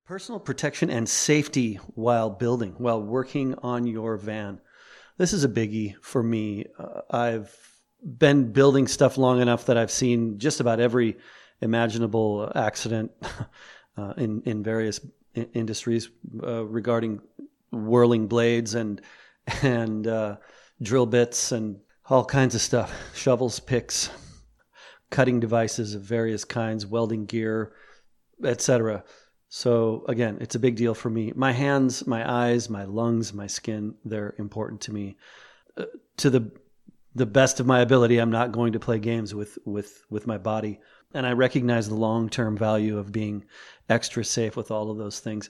Personal protection and safety while building, while working on your van. This is a biggie for me. I've been building stuff long enough that I've seen just about every imaginable accident in various industries regarding whirling blades and drill bits and all kinds of stuff, shovels, picks, cutting devices of various kinds, welding gear, etc. So again, it's a big deal for me. My hands, my eyes, my lungs, my skin, they're important to me. To the best of my ability, I'm not going to play games with my body. And I recognize the long-term value of being extra safe with all of those things.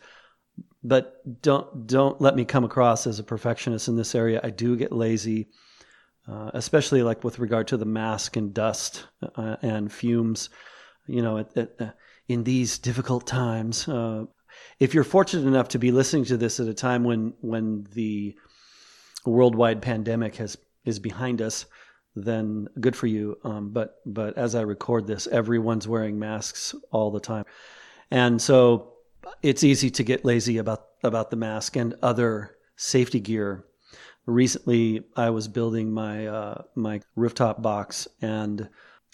But don't let me come across as a perfectionist in this area. I do get lazy, especially like with regard to the mask and dust and fumes. You know, in these difficult times, if you're fortunate enough to be listening to this at a time when the worldwide pandemic is behind us, then good for you. But as I record this, everyone's wearing masks all the time, and so it's easy to get lazy about the mask and other safety gear. Recently, I was building my rooftop box, and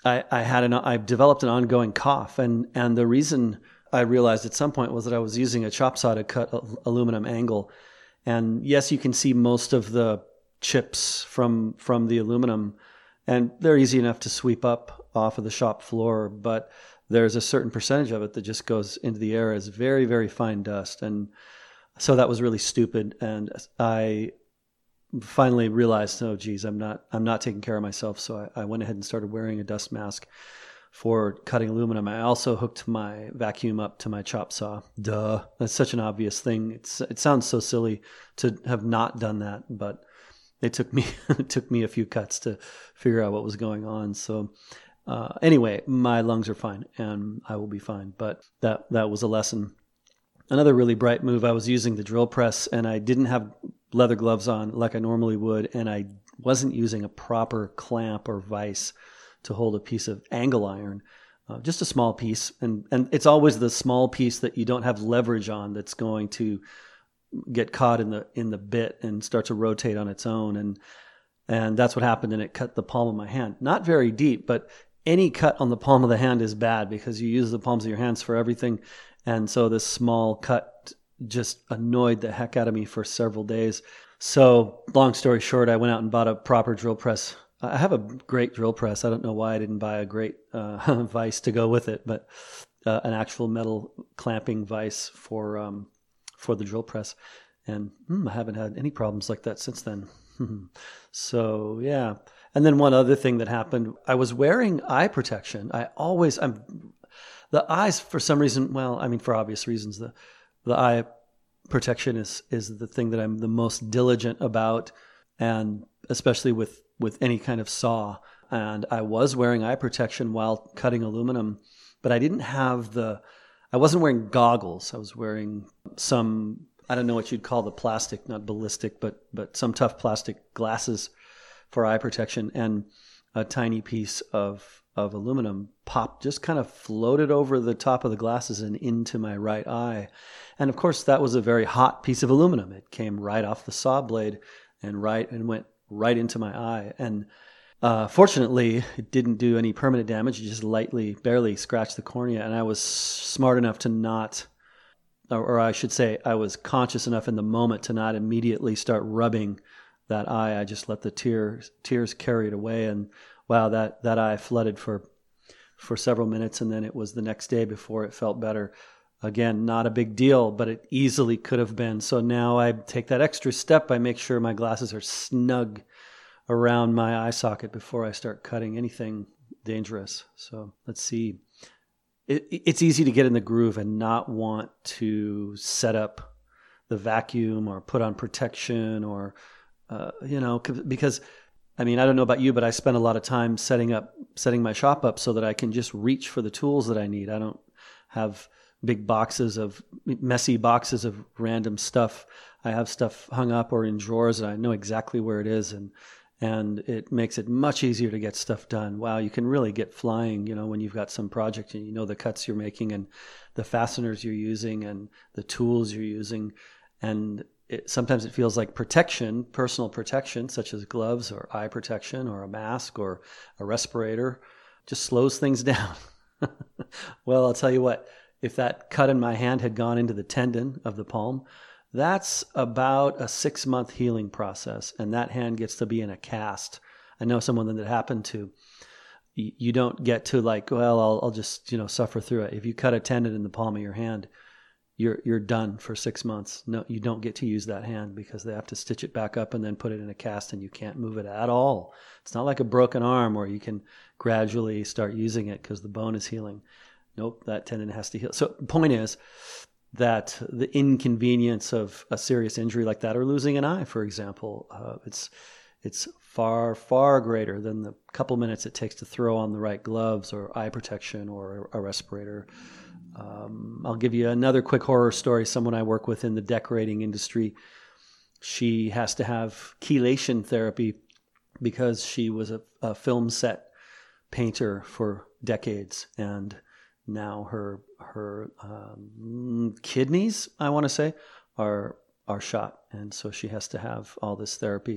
I've developed an ongoing cough, and the reason I realized at some point was that I was using a chop saw to cut aluminum angle, and yes, you can see most of the chips from the aluminum, and they're easy enough to sweep up off of the shop floor, but there's a certain percentage of it that just goes into the air as very, very fine dust, and so that was really stupid, and I finally realized, oh geez, I'm not taking care of myself. So I went ahead and started wearing a dust mask for cutting aluminum. I also hooked my vacuum up to my chop saw. Duh. That's such an obvious thing. It sounds so silly to have not done that, but it took me a few cuts to figure out what was going on. So anyway, my lungs are fine and I will be fine. But that was a lesson. Another really bright move, I was using the drill press and I didn't have leather gloves on like I normally would, and I wasn't using a proper clamp or vise to hold a piece of angle iron, just a small piece. And it's always the small piece that you don't have leverage on that's going to get caught in the bit and start to rotate on its own. And that's what happened, and it cut the palm of my hand. Not very deep, but any cut on the palm of the hand is bad because you use the palms of your hands for everything. And so this small cut just annoyed the heck out of me for several days. So long story short, I went out and bought a proper drill press. I have a great drill press. I don't know why I didn't buy a great vise to go with it, but an actual metal clamping vise for the drill press. And I haven't had any problems like that since then. So yeah. And then one other thing that happened, I was wearing eye protection. The eyes, for some reason, well, I mean, for obvious reasons, the eye protection is the thing that I'm the most diligent about, and especially with any kind of saw. And I was wearing eye protection while cutting aluminum, but I wasn't wearing goggles. I was wearing some, I don't know what you'd call the plastic, not ballistic, but some tough plastic glasses for eye protection, and a tiny piece of aluminum just kind of floated over the top of the glasses and into my right eye. And of course, that was a very hot piece of aluminum. It came right off the saw blade and went right into my eye. And fortunately, it didn't do any permanent damage. It just barely scratched the cornea. And I was smart enough to not, or I should say, I was conscious enough in the moment to not immediately start rubbing that eye. I just let the tears carry it away, and wow, that eye flooded for several minutes, and then it was the next day before it felt better. Again, not a big deal, but it easily could have been. So now I take that extra step. I make sure my glasses are snug around my eye socket before I start cutting anything dangerous. So let's see. It's easy to get in the groove and not want to set up the vacuum or put on protection or, because I mean, I don't know about you, but I spend a lot of time setting my shop up so that I can just reach for the tools that I need. I don't have messy boxes of random stuff. I have stuff hung up or in drawers, and I know exactly where it is. and it makes it much easier to get stuff done. Wow, you can really get flying, when you've got some project and the cuts you're making and the fasteners you're using and the tools you're using. And sometimes it feels like protection, personal protection, such as gloves or eye protection or a mask or a respirator, just slows things down. Well, I'll tell you what, if that cut in my hand had gone into the tendon of the palm, that's about a 6-month healing process, and that hand gets to be in a cast. I know someone that it happened to. You don't get to I'll just suffer through it. If you cut a tendon in the palm of your hand, you're done for 6 months. No, you don't get to use that hand because they have to stitch it back up and then put it in a cast, and you can't move it at all. It's not like a broken arm where you can gradually start using it because the bone is healing. Nope, that tendon has to heal. So the point is that the inconvenience of a serious injury like that, or losing an eye, for example, it's far, far greater than the couple minutes it takes to throw on the right gloves or eye protection or a respirator. I'll give you another quick horror story. Someone I work with in the decorating industry, she has to have chelation therapy because she was a film set painter for decades, and now her kidneys, I want to say, are shot, and so she has to have all this therapy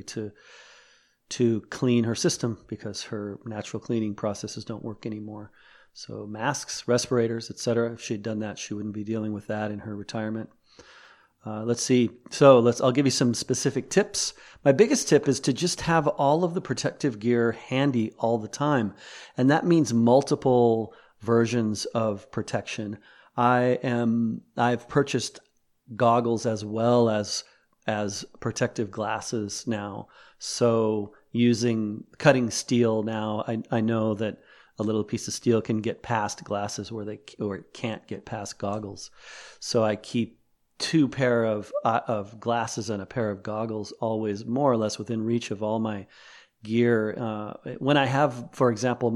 to clean her system because her natural cleaning processes don't work anymore. So masks, respirators, etc. If she'd done that, she wouldn't be dealing with that in her retirement. Let's see. So I'll give you some specific tips. My biggest tip is to just have all of the protective gear handy all the time, and that means multiple versions of protection. I've purchased goggles as well as protective glasses now. So using cutting steel now, I know that a little piece of steel can get past glasses or it can't get past goggles. So I keep 2 pair of glasses and a pair of goggles always more or less within reach of all my gear. When I have, for example,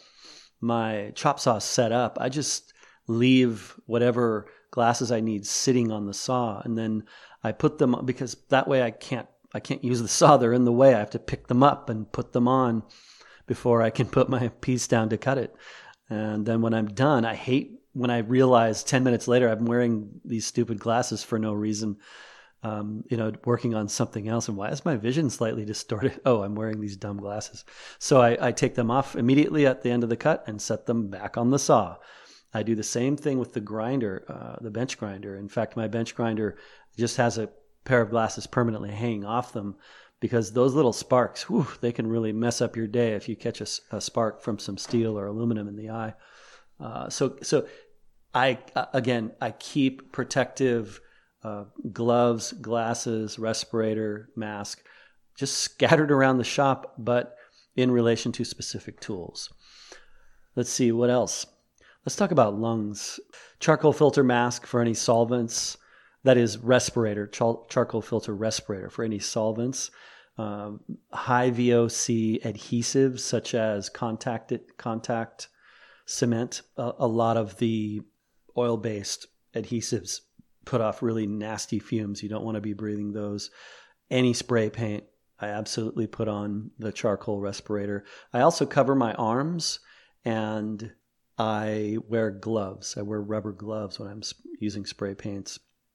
my chop saw set up, I just leave whatever glasses I need sitting on the saw, and then I put them, because that way I can't use the saw. They're in the way. I have to pick them up and put them on before I can put my piece down to cut it. And then when I'm done, I hate when I realize 10 minutes later I'm wearing these stupid glasses for no reason, working on something else. And why is my vision slightly distorted? Oh, I'm wearing these dumb glasses. So I take them off immediately at the end of the cut and set them back on the saw. I do the same thing with the grinder, the bench grinder. In fact, my bench grinder just has a pair of glasses permanently hanging off them, because those little sparks, they can really mess up your day if you catch a spark from some steel or aluminum in the eye. So I keep protective gloves, glasses, respirator, mask, just scattered around the shop, but in relation to specific tools. Let's see, what else? Let's talk about lungs. Charcoal filter mask for any solvents. That is respirator, charcoal filter respirator for any solvents. High VOC adhesives such as contact cement. A lot of the oil-based adhesives put off really nasty fumes. You don't want to be breathing those. Any spray paint, I absolutely put on the charcoal respirator. I also cover my arms, and I wear gloves. I wear rubber gloves when I'm using spray paints.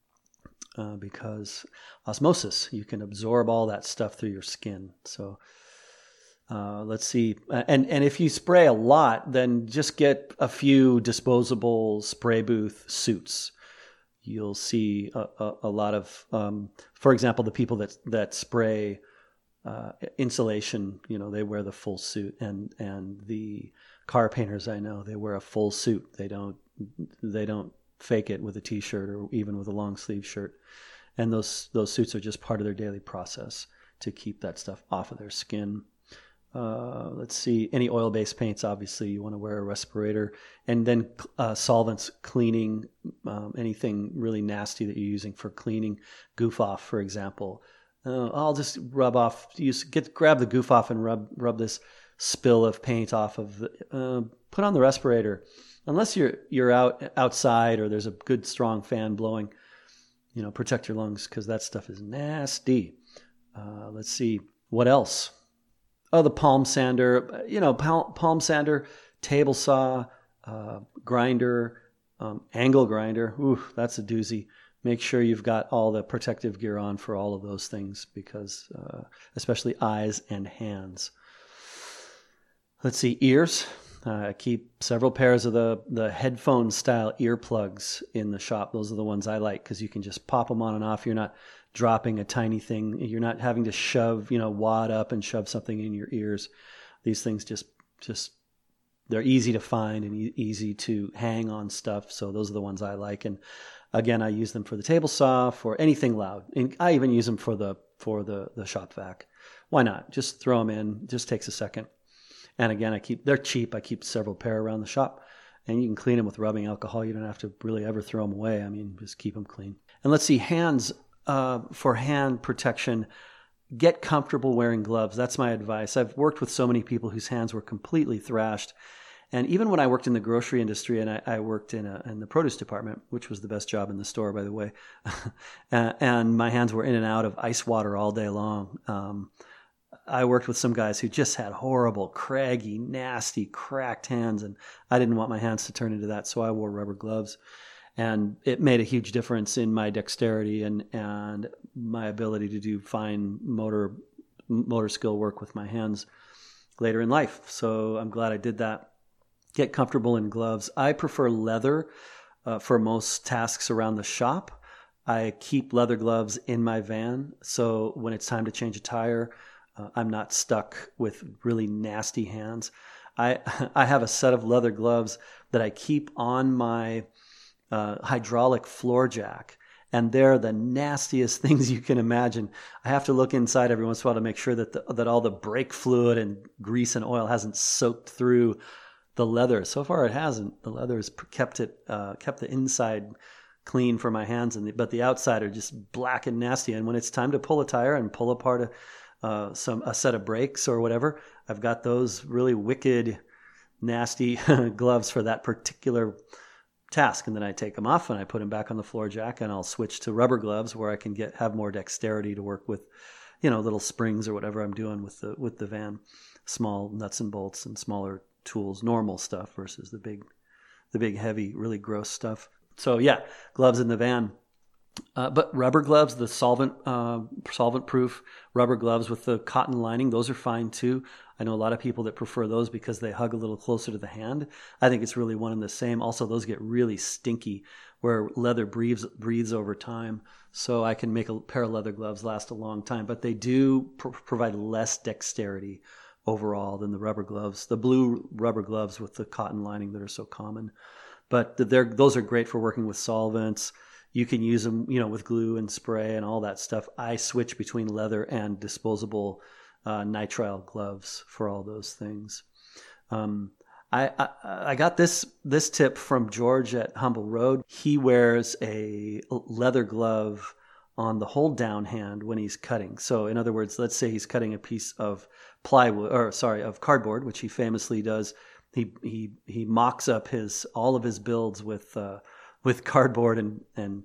Because osmosis, you can absorb all that stuff through your skin. So let's see. And if you spray a lot, then just get a few disposable spray booth suits. You'll see a lot of, for example, the people that spray insulation, they wear the full suit, and the car painters I know, they wear a full suit. They don't fake it with a t-shirt or even with a long sleeve shirt. And those suits are just part of their daily process to keep that stuff off of their skin. Let's see, any oil-based paints, obviously you want to wear a respirator. And then solvents, cleaning, anything really nasty that you're using for cleaning. Goof off, for example. I'll just rub off, grab the goof off and rub this spill of paint off of, put on the respirator. Unless you're outside or there's a good strong fan blowing, protect your lungs, because that stuff is nasty. Let's see, what else? Oh, the palm sander, palm sander, table saw, grinder, angle grinder. Ooh, that's a doozy. Make sure you've got all the protective gear on for all of those things because, especially eyes and hands. Let's see, ears. I keep several pairs of the headphone style earplugs in the shop. Those are the ones I like because you can just pop them on and off. You're not dropping a tiny thing. You're not having to shove, wad up and shove something in your ears. These things just they're easy to find and easy to hang on stuff. So those are the ones I like. And again, I use them for the table saw, for anything loud. And I even use them for the shop vac. Why not? Just throw them in. It just takes a second. And again, they're cheap. I keep several pair around the shop, and you can clean them with rubbing alcohol. You don't have to really ever throw them away. I mean, just keep them clean. And let's see, hands, for hand protection, get comfortable wearing gloves. That's my advice. I've worked with so many people whose hands were completely thrashed. And even when I worked in the grocery industry, and I worked in the produce department, which was the best job in the store, by the way, and my hands were in and out of ice water all day long. I worked with some guys who just had horrible, craggy, nasty, cracked hands, and I didn't want my hands to turn into that, so I wore rubber gloves. And it made a huge difference in my dexterity and my ability to do fine motor skill work with my hands later in life. So I'm glad I did that. Get comfortable in gloves. I prefer leather for most tasks around the shop. I keep leather gloves in my van, so when it's time to change a tire, I'm not stuck with really nasty hands. I have a set of leather gloves that I keep on my hydraulic floor jack, and they're the nastiest things you can imagine. I have to look inside every once in a while to make sure that all the brake fluid and grease and oil hasn't soaked through the leather. So far, it hasn't. The leather has kept the inside clean for my hands, but the outside are just black and nasty. And when it's time to pull a tire and pull apart a set of brakes or whatever, I've got those really wicked, nasty gloves for that particular task. And then I take them off and I put them back on the floor jack, and I'll switch to rubber gloves where I can have more dexterity to work with, little springs or whatever I'm doing with the van, small nuts and bolts and smaller tools, normal stuff versus the big heavy, really gross stuff. So yeah, gloves in the van. But rubber gloves, the solvent-proof rubber gloves with the cotton lining, those are fine too. I know a lot of people that prefer those because they hug a little closer to the hand. I think it's really one and the same. Also, those get really stinky where leather breathes over time. So I can make a pair of leather gloves last a long time, but they do provide less dexterity overall than the rubber gloves, the blue rubber gloves with the cotton lining that are so common. But those are great for working with solvents. You can use them, with glue and spray and all that stuff. I switch between leather and disposable nitrile gloves for all those things. I got this tip from George at Humble Road. He wears a leather glove on the hold down hand when he's cutting. So in other words, let's say he's cutting a piece of of cardboard, which he famously does. He mocks up all of his builds with cardboard and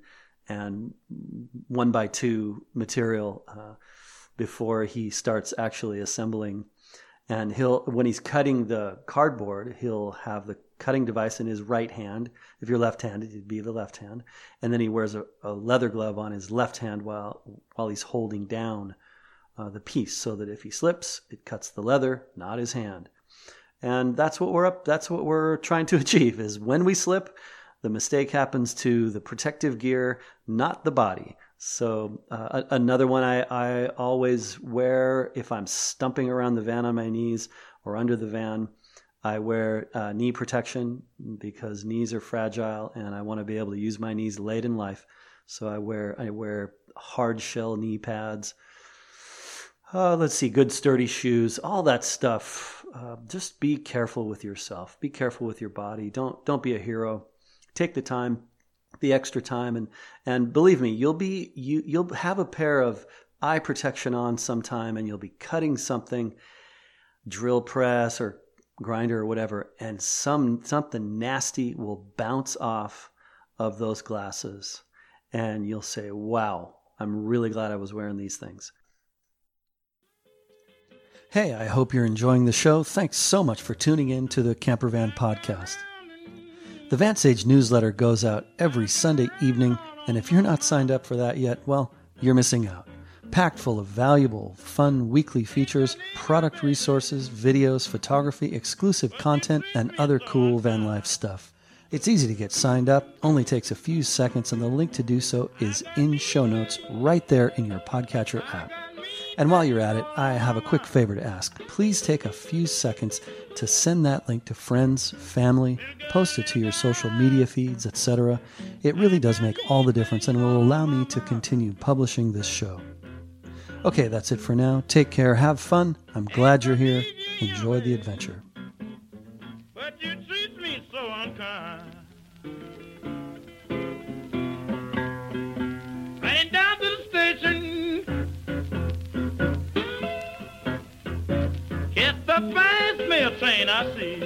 1x2 material before he starts actually assembling. And when he's cutting the cardboard, he'll have the cutting device in his right hand. If you're left-handed, it'd be the left hand. And then he wears a leather glove on his left hand while he's holding down the piece, so that if he slips, it cuts the leather, not his hand. And that's what we're trying to achieve, is when we slip, the mistake happens to the protective gear, not the body. So another one I always wear if I'm stumping around the van on my knees or under the van, I wear knee protection because knees are fragile and I want to be able to use my knees late in life. So I wear hard shell knee pads. Let's see, good sturdy shoes, all that stuff. Just be careful with yourself. Be careful with your body. Don't be a hero. Take the time, the extra time, and believe me, you'll have a pair of eye protection on sometime, and you'll be cutting something, drill press or grinder or whatever, and something nasty will bounce off of those glasses, and you'll say, "Wow, I'm really glad I was wearing these things." Hey, I hope you're enjoying the show. Thanks so much for tuning in to the Campervan Podcast. The Van Sage newsletter goes out every Sunday evening, and if you're not signed up for that yet, well, you're missing out. Packed full of valuable, fun weekly features, product resources, videos, photography, exclusive content, and other cool van life stuff. It's easy to get signed up, only takes a few seconds, and the link to do so is in show notes right there in your podcatcher app. And while you're at it, I have a quick favor to ask. Please take a few seconds to send that link to friends, family, post it to your social media feeds, etc. It really does make all the difference and will allow me to continue publishing this show. Okay, that's it for now. Take care, have fun. I'm glad you're here. Enjoy the adventure. But you treat me so unkind. Ran down to the station. It's the fast mail train I see.